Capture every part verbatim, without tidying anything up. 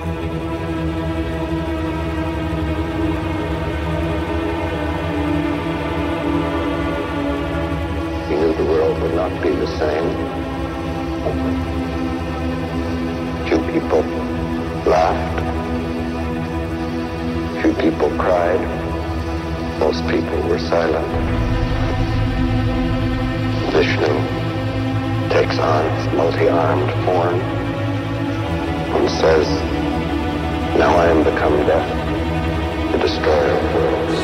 He knew the world would not be the same. Few people laughed. Few people cried. Most people were silent. Vishnu takes on its multi-armed form and says, "Now I am become death, the destroyer of worlds."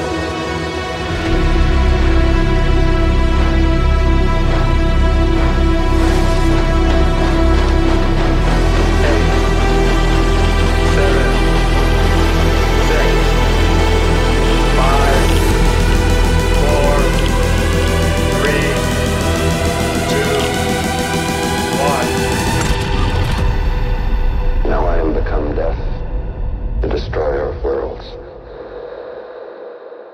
Become death, the destroyer of worlds.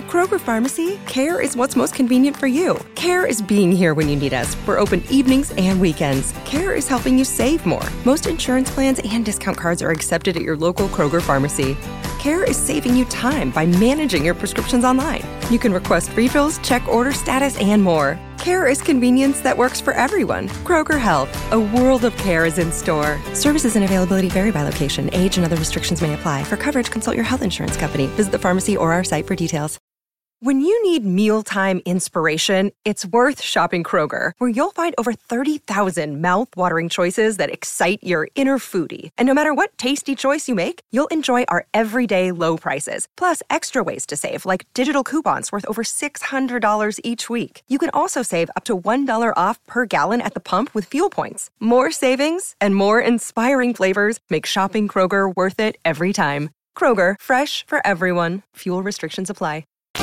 At Kroger Pharmacy, care is what's most convenient for you. Care is being here when you need us. We're open evenings and weekends. Care is helping you save more. Most insurance plans and discount cards are accepted at your local Kroger Pharmacy. Care is saving you time by managing your prescriptions online. You can request refills, check order status, and more. Care is convenience that works for everyone. Kroger Health, a world of care is in store. Services and availability vary by location. Age and other restrictions may apply. For coverage, consult your health insurance company. Visit the pharmacy or our site for details. When you need mealtime inspiration, it's worth shopping Kroger, where you'll find over thirty thousand mouth-watering choices that excite your inner foodie. And no matter what tasty choice you make, you'll enjoy our everyday low prices, plus extra ways to save, like digital coupons worth over six hundred dollars each week. You can also save up to one dollar off per gallon at the pump with fuel points. More savings and more inspiring flavors make shopping Kroger worth it every time. Kroger, fresh for everyone. Fuel restrictions apply.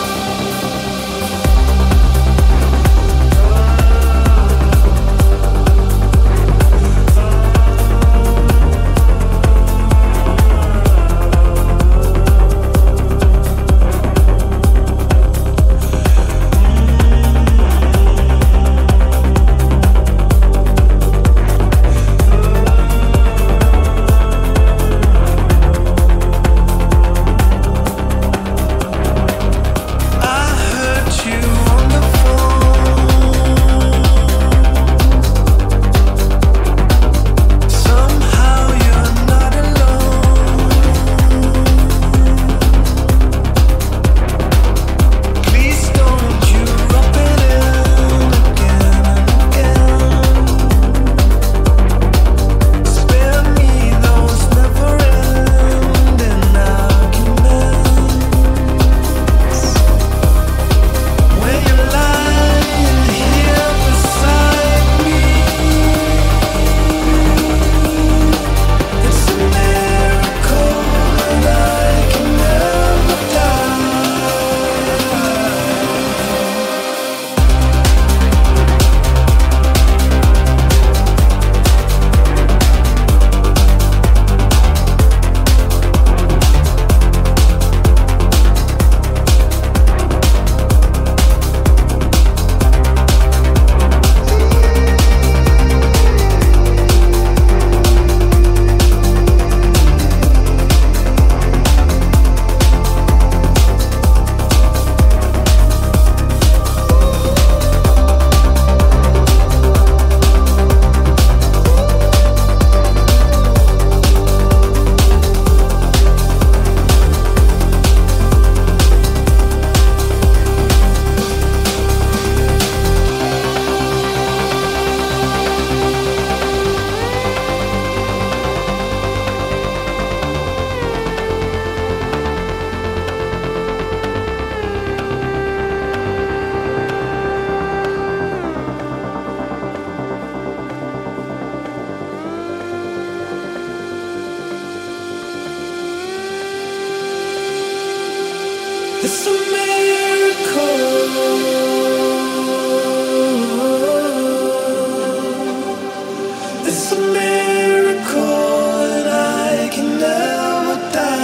It's a miracle. It's a miracle and I can never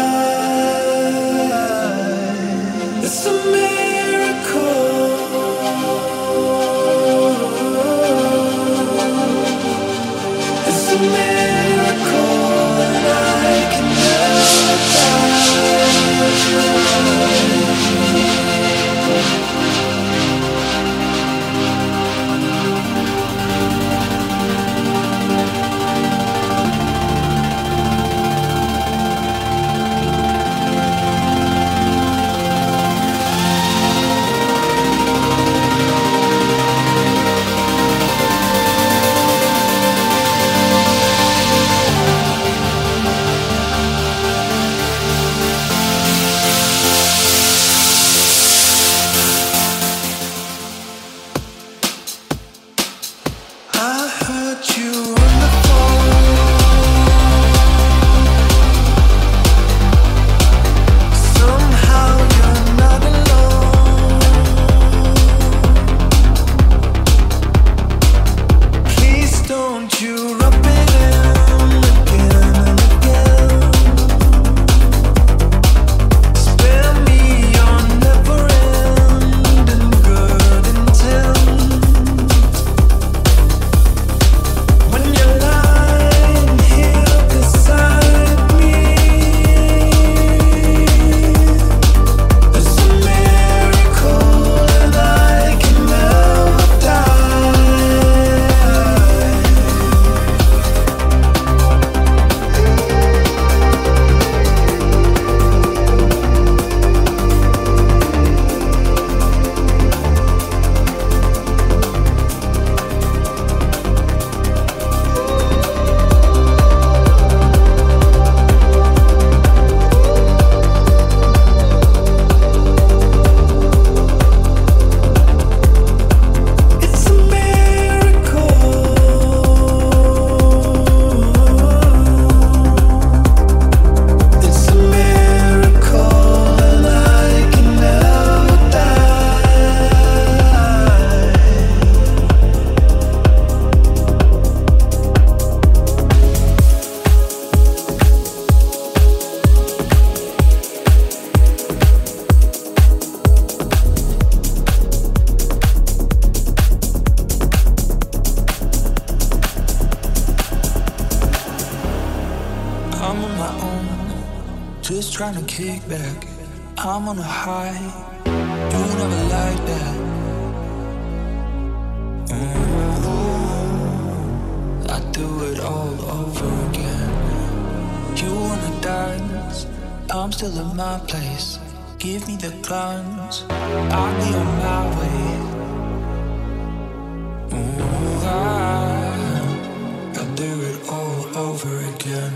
die. It's a miracle. It's a miracle and I can never die. I'm on my own, just trying to kick back. I'm on a high, you never like that. Mm-hmm. I do it all over again. You wanna dance, I'm still in my place. Give me the guns, I'll be on my way. Ooh, I, I'll do it all over again.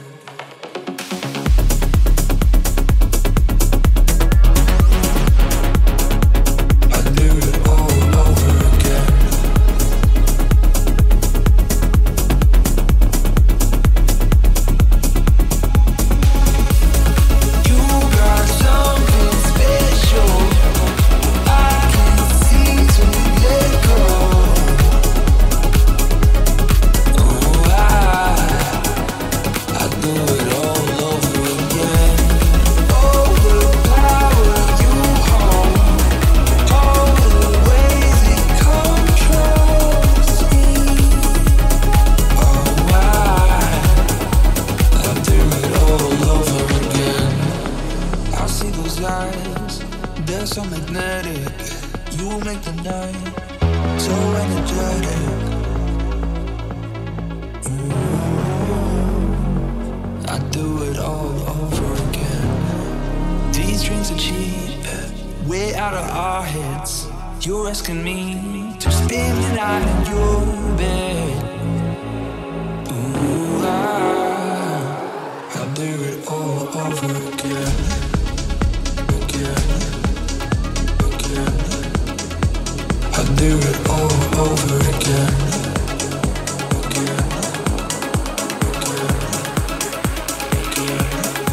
You're asking me to spin the night in your bed. Ooh, I, I'll do it all over again, again, again. I'll do it all over again, again, again, again.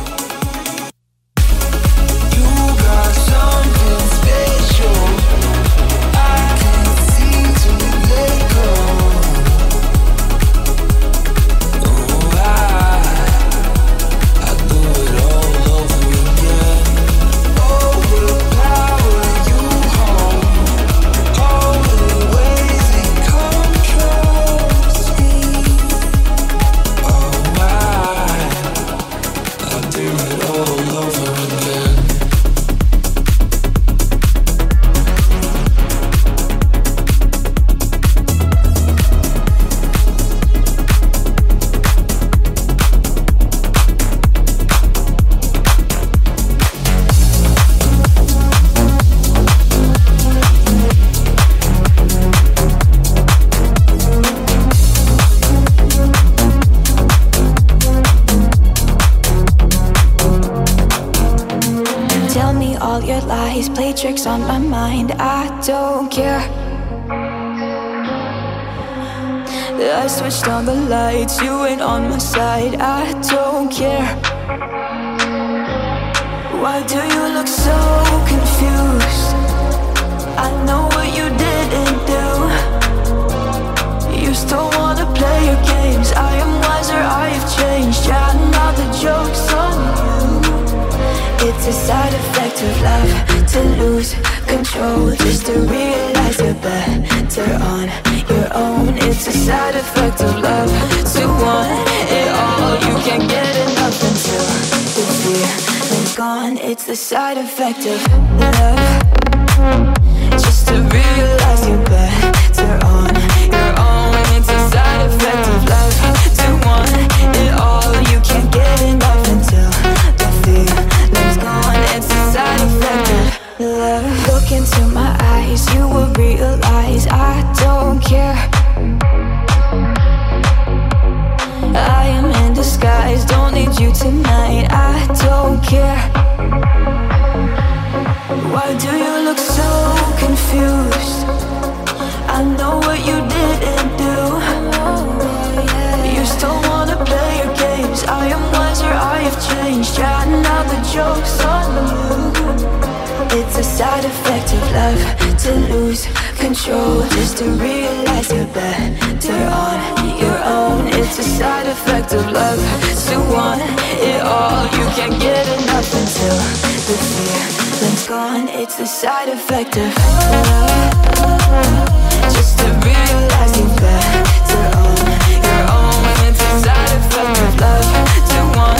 You got something special. Play tricks on my mind, I don't care. I switched on the lights, you ain't on my side, I don't care. Why do you look so confused? I know what you didn't do. You still wanna play your games, I am wiser, I have changed. Yeah, now the joke's on you. It's a side effect of love, to lose control, just to realize you're better on your own. It's a side effect of love, to want it all. You can't get enough until the feeling's gone. It's the side effect of love, just to realize you're better on your own. It's a side effect of love, to want it all. You can't get enough until the feeling's gone. It's a side effect of love. Look into my eyes, you will realize I don't care. I am in disguise, don't need you tonight, I don't care. Why do you look so confused? I know what you didn't do. You still wanna play your games, I am wiser, I have changed. Yeah, now the joke's on you. It's a side effect of love, to lose control, just to realize you're better on your own. It's a side effect of love, to want it all. You can't get enough until the feeling's gone. It's the side effect of love, just to realize you're better on your own. It's a side effect of love, to want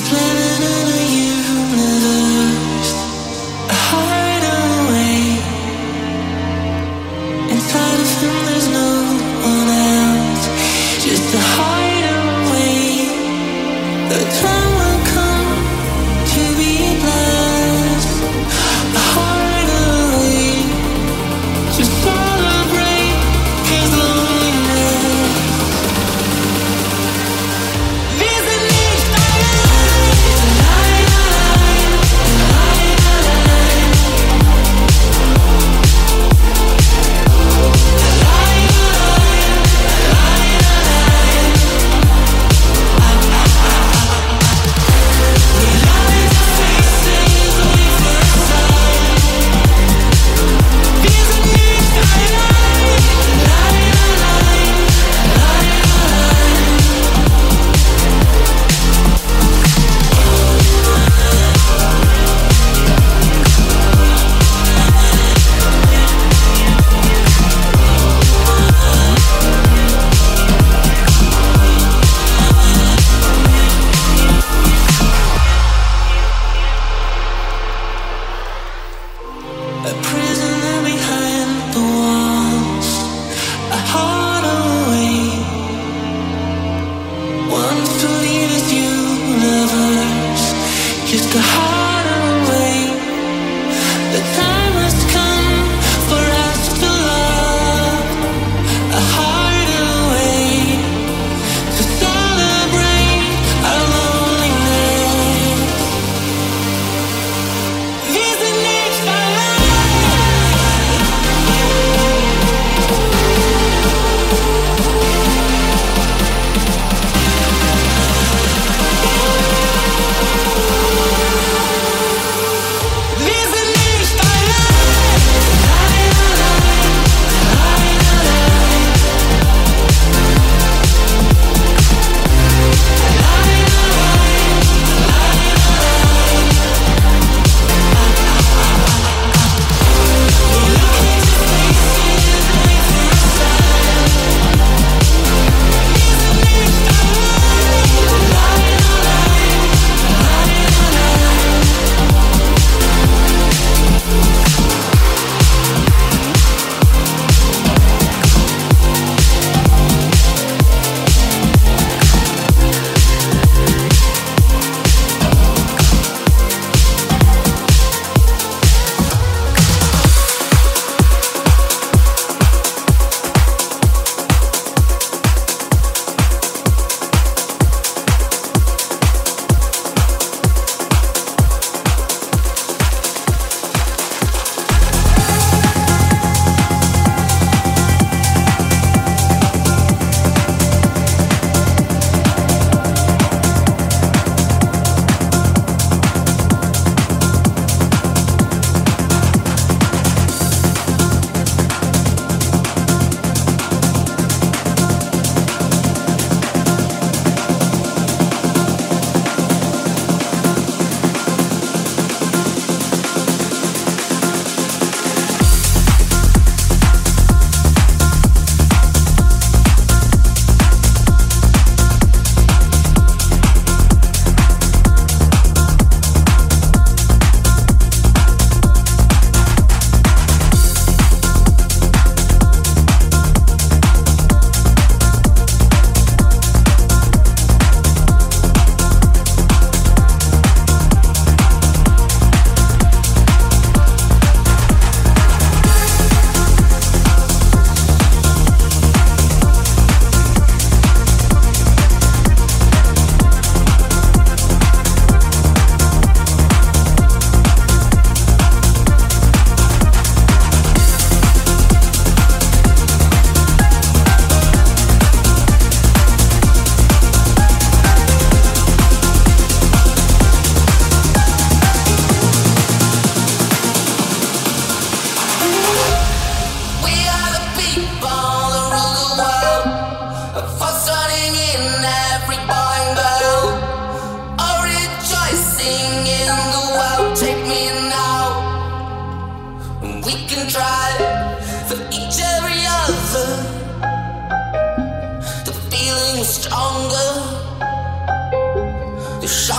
Stronger, the shock hit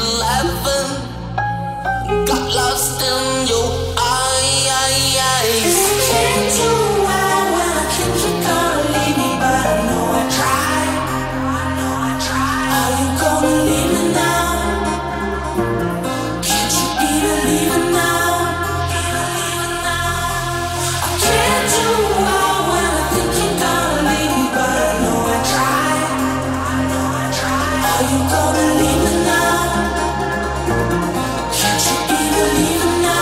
eleven. Got lost in your eyes. Can't do well when I think you're gonna leave me, but I know I tried. I know I tried. Are you gonna leave me now? Can't you be believing now? I can't do well when I think you're gonna leave me, but I know I tried. I know I tried. Are you gonna leave me now? Can't you be believing now?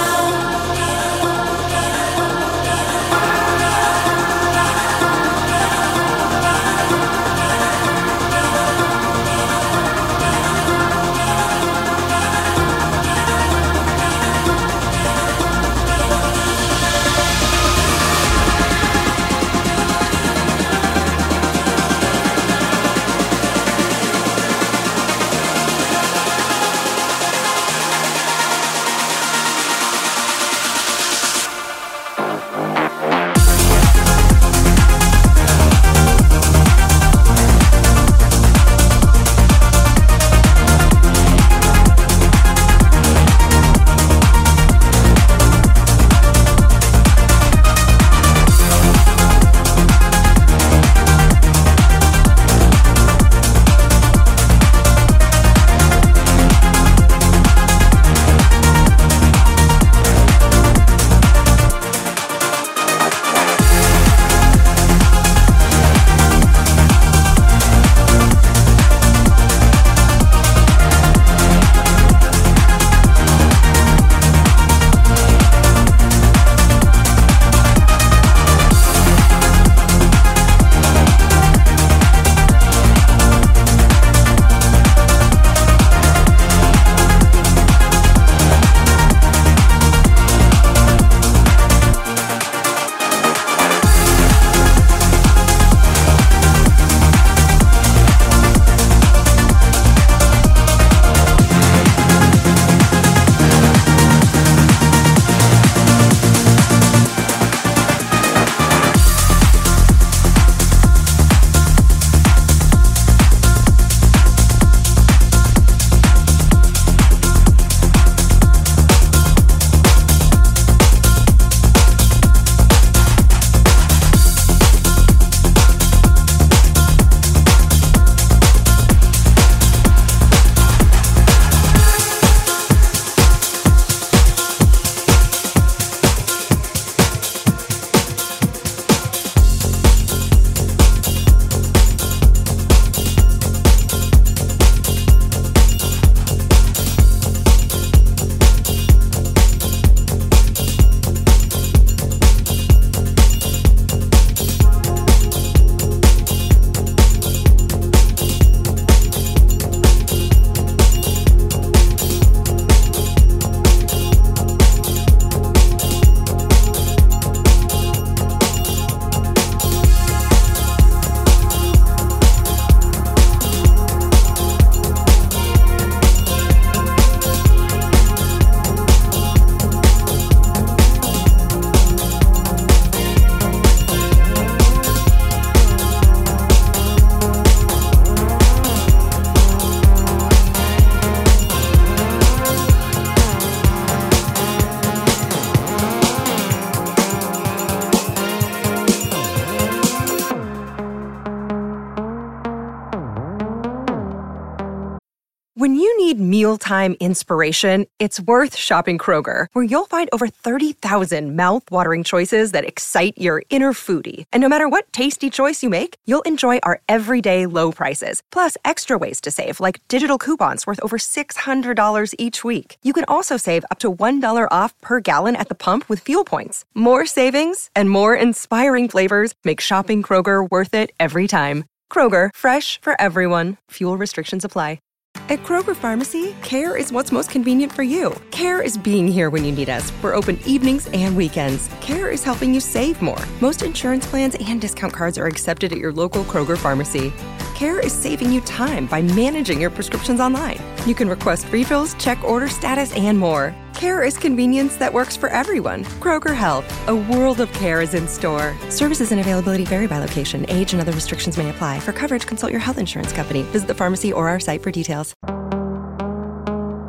When you need mealtime inspiration, it's worth shopping Kroger, where you'll find over thirty thousand mouth-watering choices that excite your inner foodie. And no matter what tasty choice you make, you'll enjoy our everyday low prices, plus extra ways to save, like digital coupons worth over six hundred dollars each week. You can also save up to one dollar off per gallon at the pump with fuel points. More savings and more inspiring flavors make shopping Kroger worth it every time. Kroger, fresh for everyone. Fuel restrictions apply. At Kroger Pharmacy, care is what's most convenient for you. Care is being here when you need us. We're open evenings and weekends. Care is helping you save more. Most insurance plans and discount cards are accepted at your local Kroger Pharmacy. Care is saving you time by managing your prescriptions online. You can request refills, check order status, and more. Care is convenience that works for everyone. Kroger Health, a world of care is in store. Services and availability vary by location. Age and other restrictions may apply. For coverage, consult your health insurance company. Visit the pharmacy or our site for details.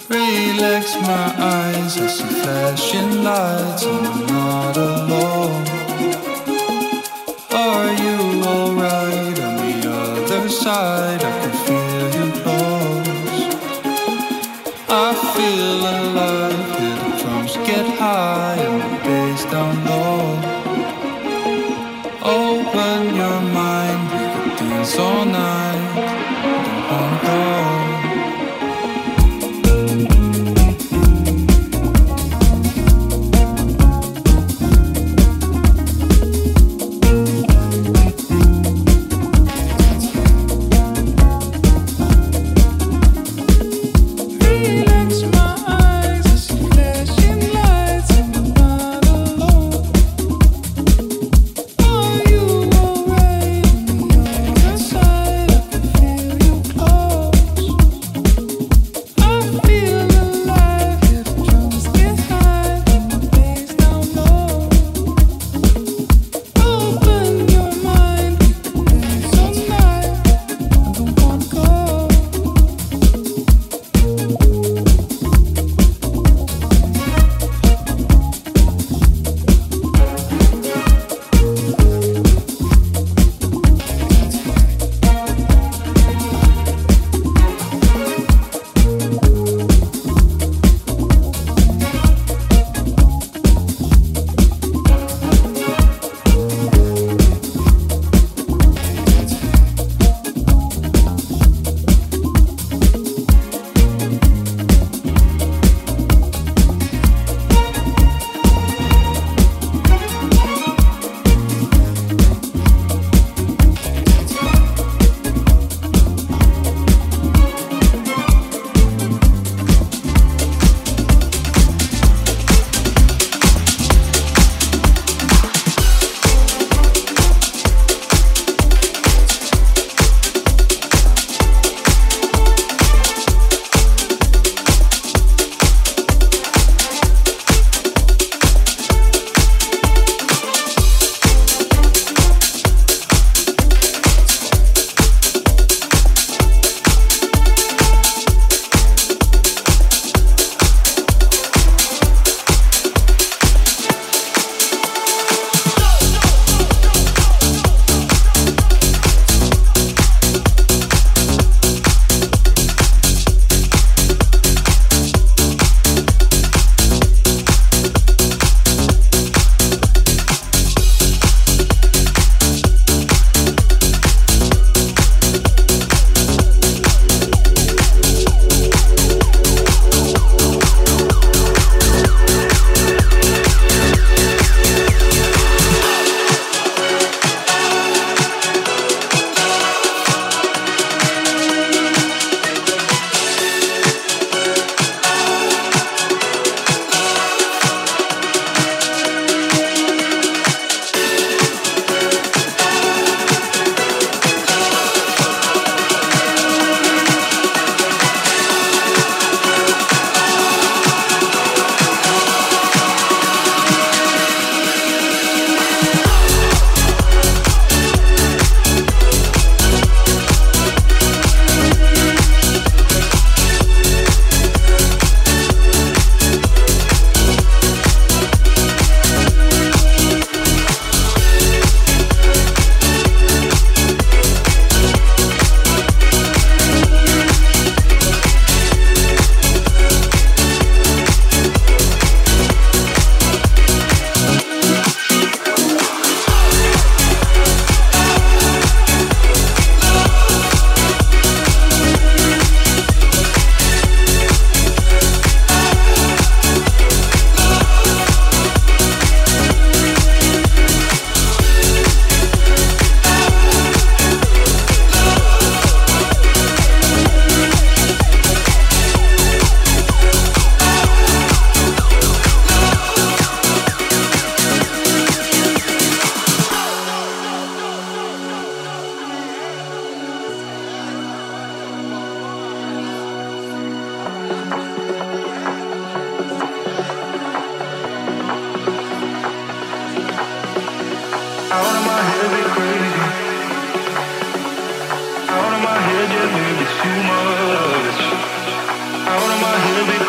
Relax my eyes, I see flashing lights and I'm not alone. Are you alright on the other side? I can feel you close. I feel alive, hear the drums get high and the bass down low. Open your mind, we could dance all night. Don't wanna go. Out of my head, just maybe too much. Out of my head,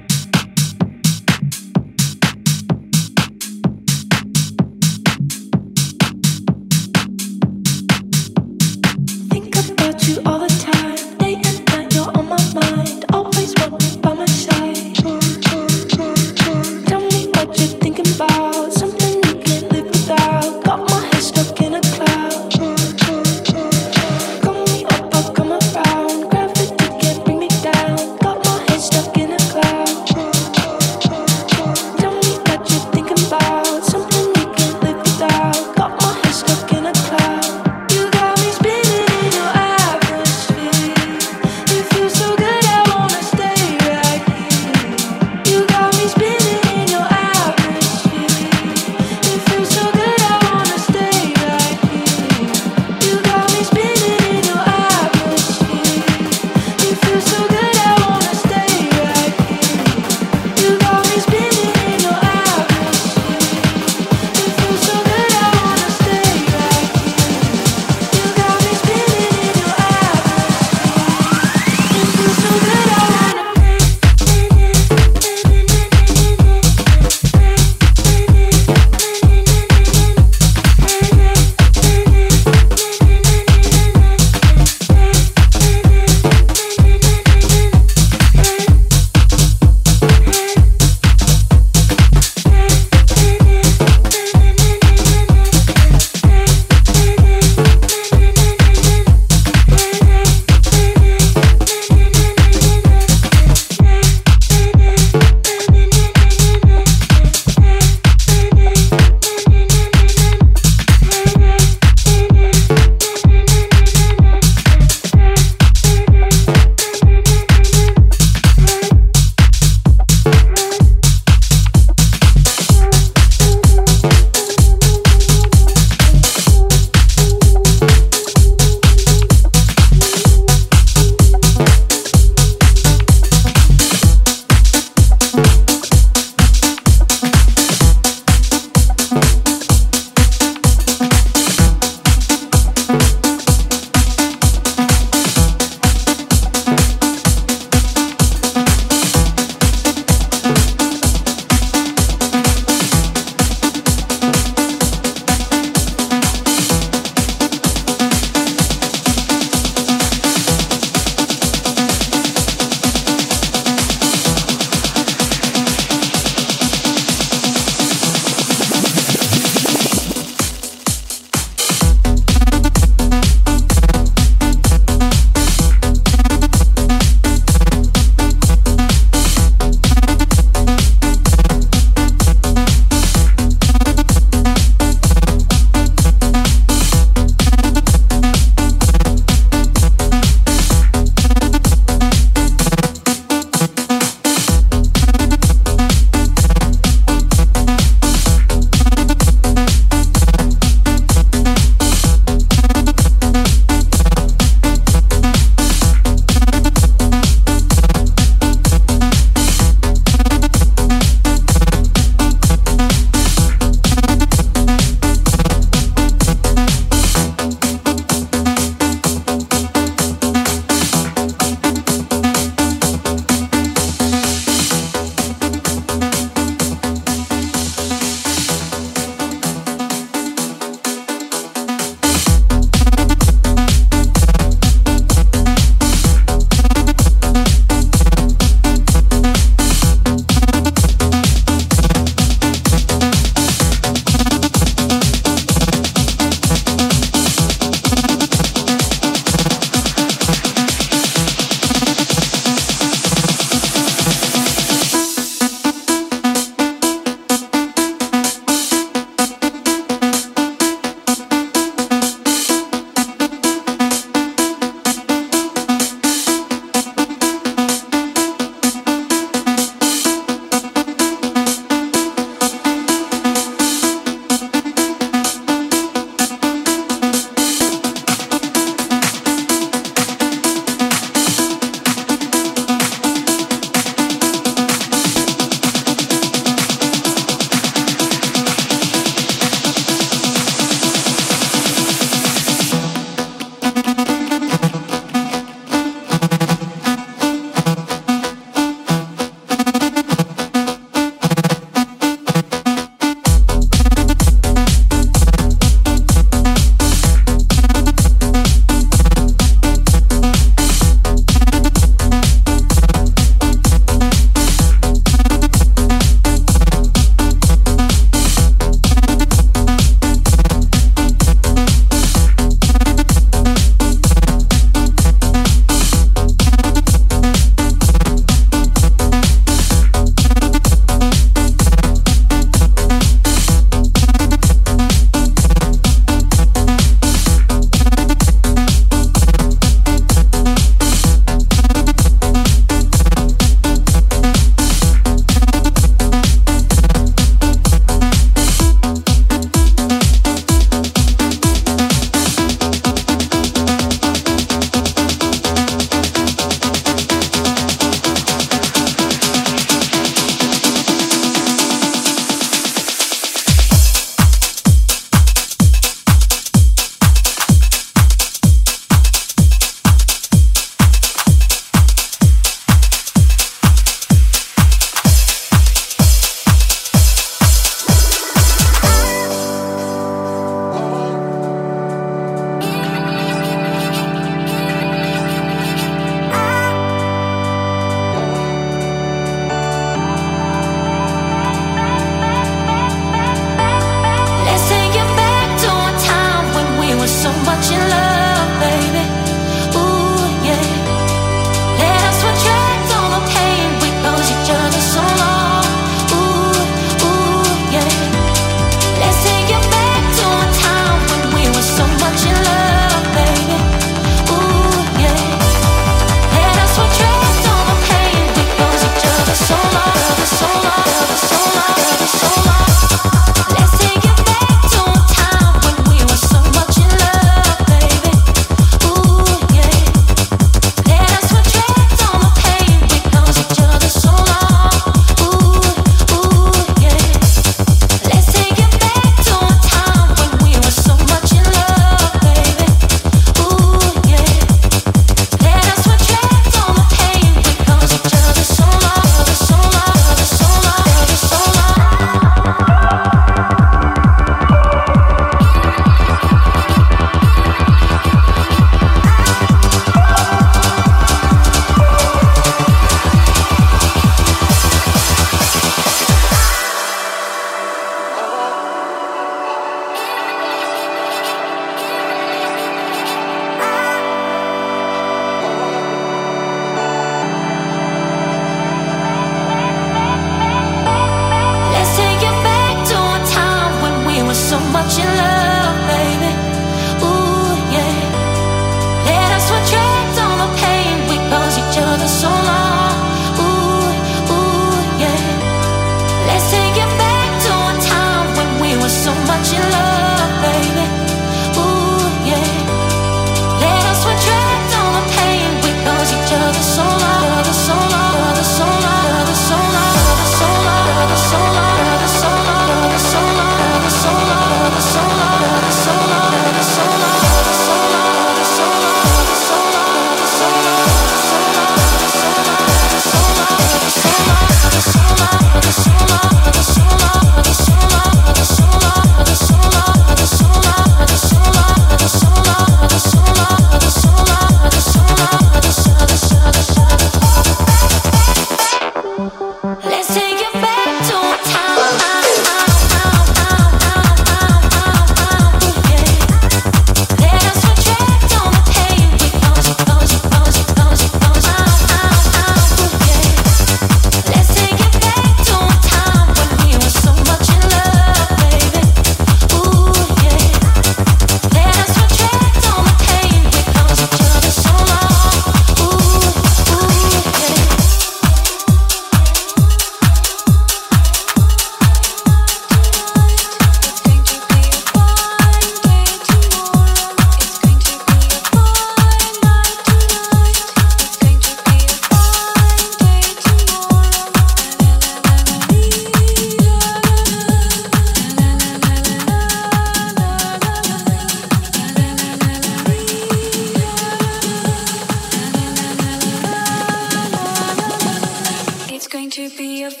going to be a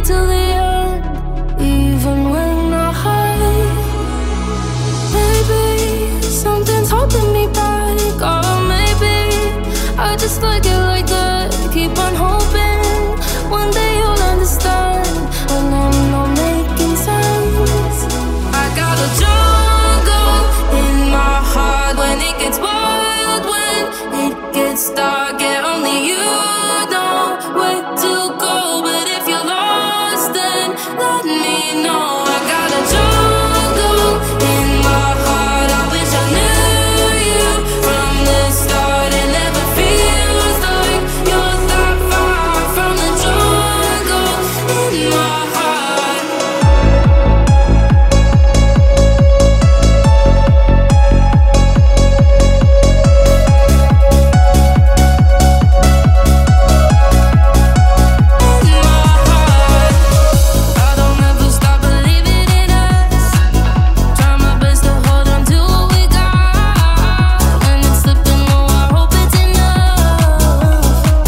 till the end, even when I hide. Maybe something's holding me back, or maybe I just like it like that. Keep on hoping one day you'll understand when I'm not making sense. I got a jungle in my heart when it gets wild, when it gets dark, yeah, only you know where to go. But if you're lost, then let me know. I got a jungle in my heart. I wish I knew you from the start. It never feels like you're that far from the jungle in my heart. I don't ever stop believing in us. Try my best to hold on to what we got. When it's slipping, oh, I hope it's enough.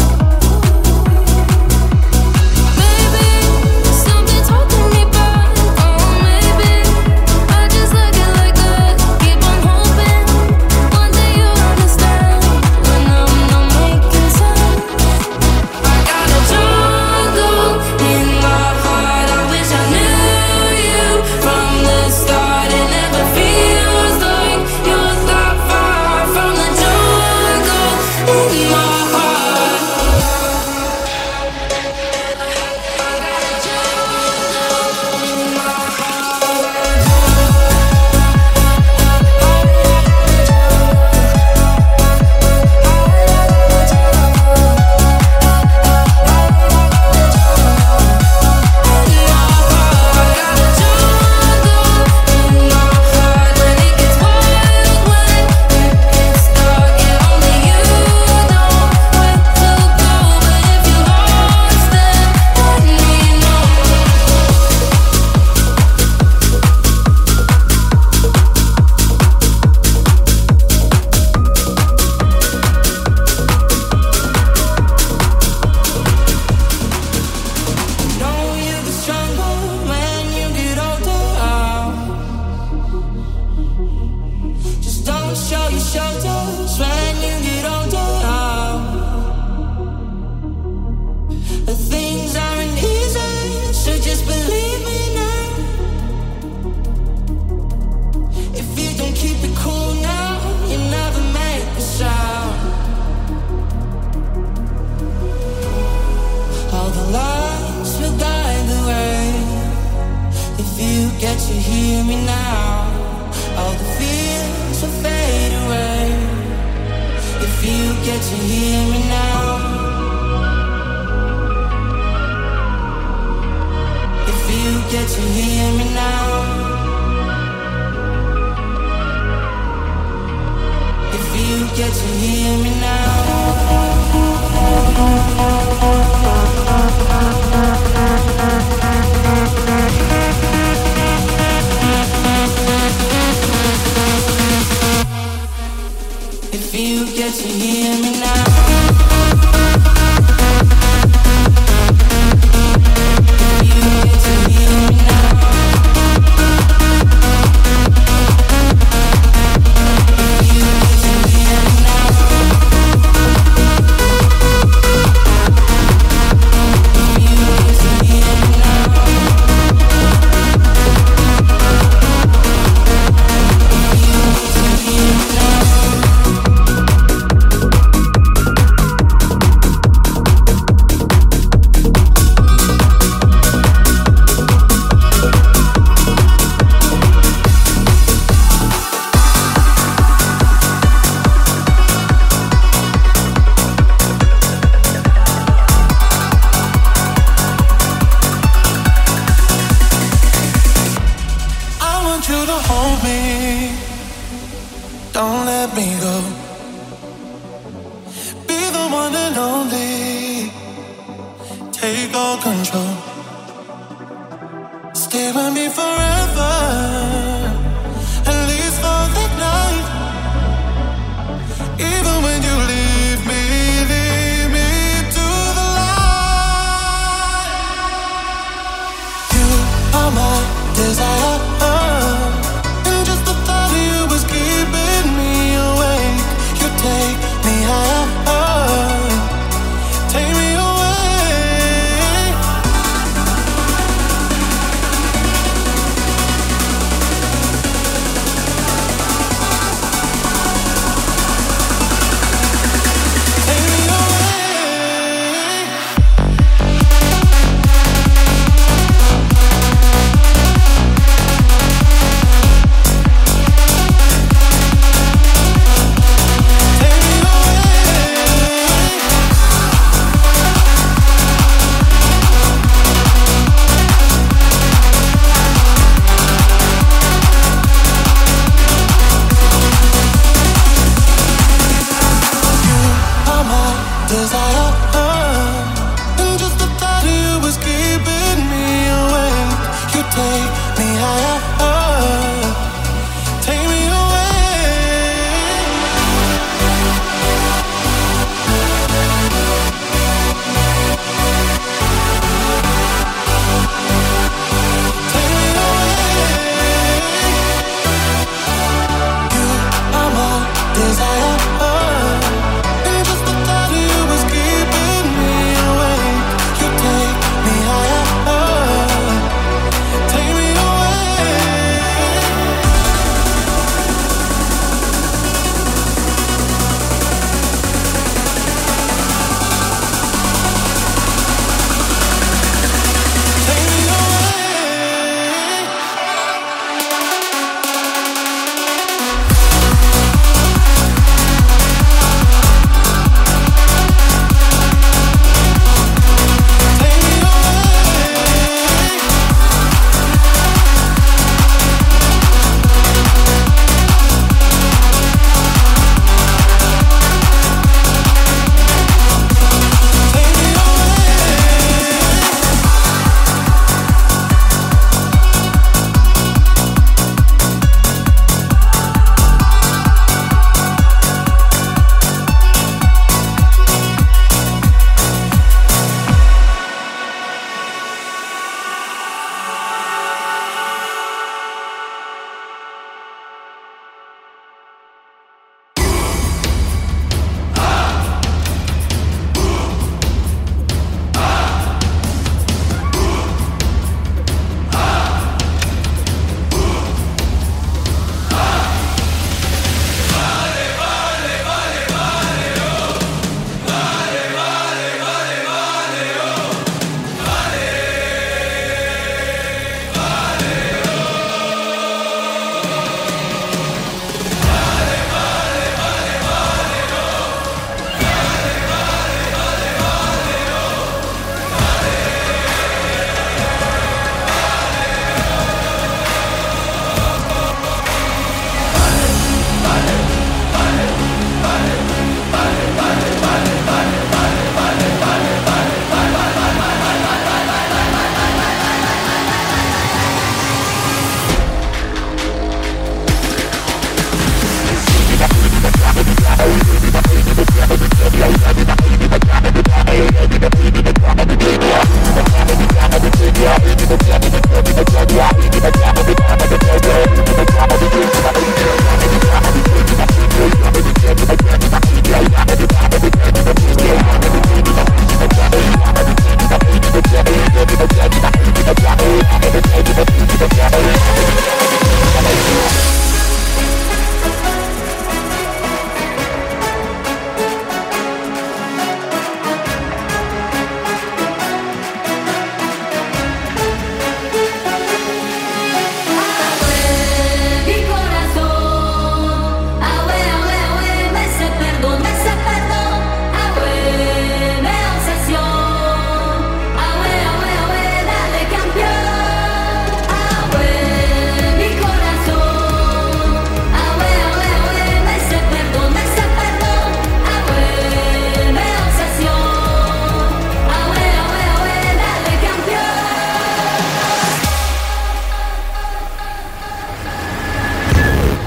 Maybe something's holding me back, or maybe I just like it like that. Keep on hoping one day you'll understand when I'm not making sense. I got a jungle in my heart. I wish I knew you from the start. It never feels like you're that far from the jungle in my heart. Know you get stronger when you get older. Just don't show your shoulders when you get older. The things aren't easy, so just believe me now. If you don't keep it cool now, you never make a sound. All the lights will guide the way. If you get to hear me now, all the fears will fade away. If you get to hear me now, if you get to hear me now, if you get to hear me now. If you get to hear me now. If you get to hear me now. If you get to hear me now. If you get to hear me now. If you get to hear me now.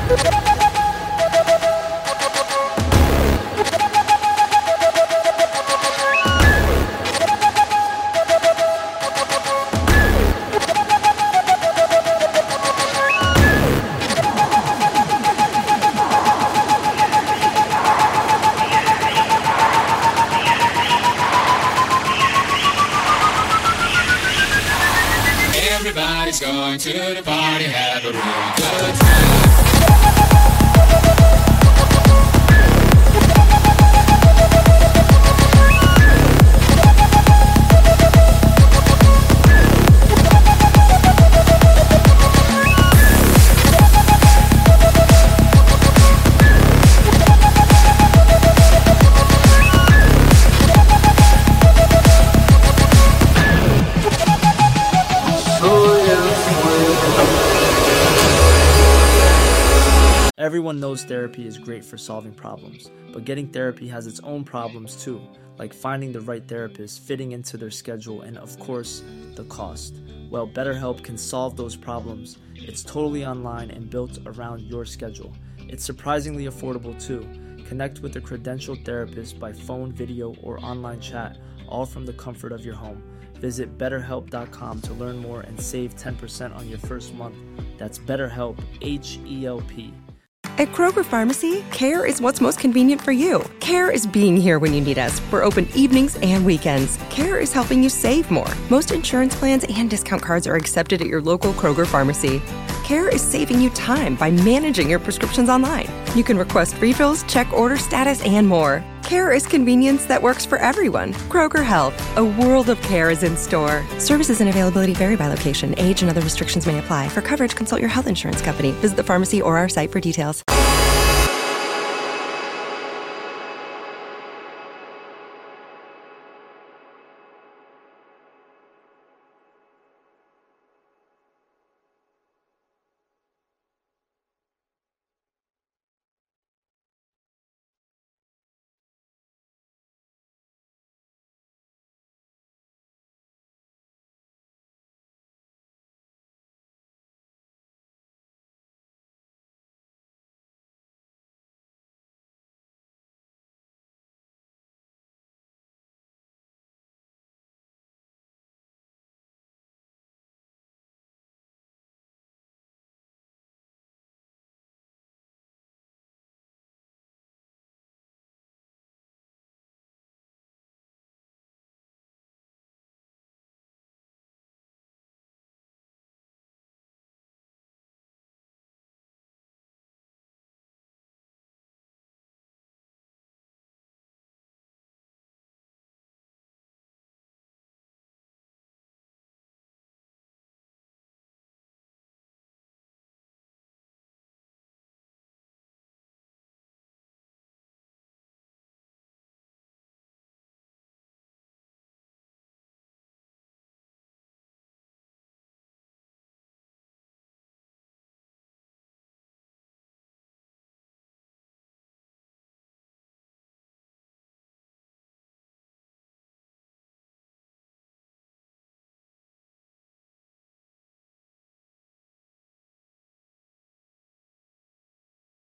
Everybody's going to the party, have a real good time. Everyone knows therapy is great for solving problems, but getting therapy has its own problems too, like finding the right therapist, fitting into their schedule, and of course, the cost. Well, BetterHelp can solve those problems. It's totally online and built around your schedule. It's surprisingly affordable too. Connect with a credentialed therapist by phone, video, or online chat, all from the comfort of your home. Visit better help dot com to learn more and save ten percent on your first month. That's BetterHelp, H E L P. At Kroger Pharmacy, care is what's most convenient for you. Care is being here when you need us. We're open evenings and weekends. Care is helping you save more. Most insurance plans and discount cards are accepted at your local Kroger Pharmacy. Care is saving you time by managing your prescriptions online. You can request refills, check order status, and more. Care is convenience that works for everyone. Kroger Health, a world of care is in store. Services and availability vary by location. Age and other restrictions may apply. For coverage, consult your health insurance company. Visit the pharmacy or our site for details.